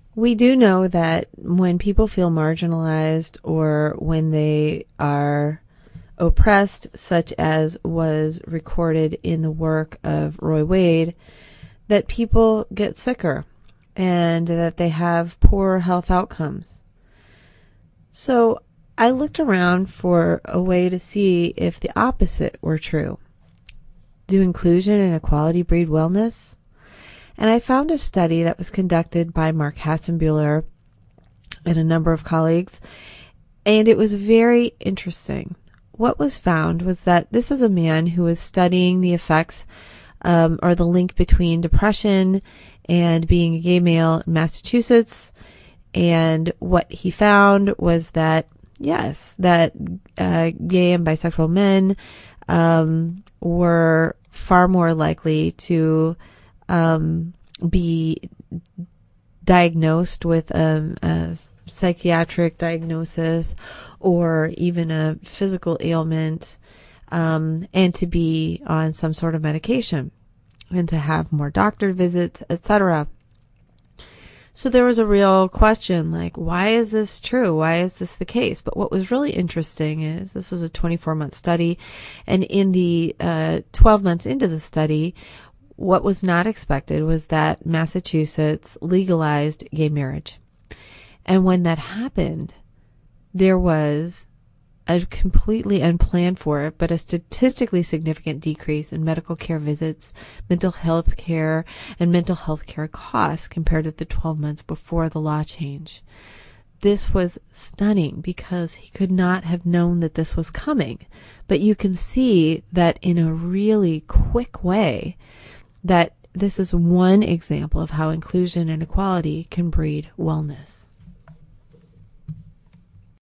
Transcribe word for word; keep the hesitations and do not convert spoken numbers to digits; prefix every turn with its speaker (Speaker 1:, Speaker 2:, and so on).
Speaker 1: We do know that when people feel marginalized or when they are oppressed, such as was recorded in the work of Roy Wade, that people get sicker and that they have poor health outcomes. So I looked around for a way to see if the opposite were true. Do inclusion and equality breed wellness? And I found a study that was conducted by Mark Hatzenbuehler and a number of colleagues, and it was very interesting. What was found was that this is a man who was studying the effects um, or the link between depression and being a gay male in Massachusetts, and what he found was that, yes, that uh, gay and bisexual men um, were far more likely to Um, be diagnosed with um, a psychiatric diagnosis or even a physical ailment, um, and to be on some sort of medication and to have more doctor visits, et cetera. So there was a real question, like, why is this true? Why is this the case? But what was really interesting is this was a twenty-four month study, and in the uh, twelve months into the study, what was not expected was that Massachusetts legalized gay marriage. And when that happened, there was a completely unplanned for it, but a statistically significant decrease in medical care visits, mental health care, and mental health care costs compared to the twelve months before the law change. This was stunning because he could not have known that this was coming. But you can see that in a really quick way, that this is one example of how inclusion and equality can breed wellness.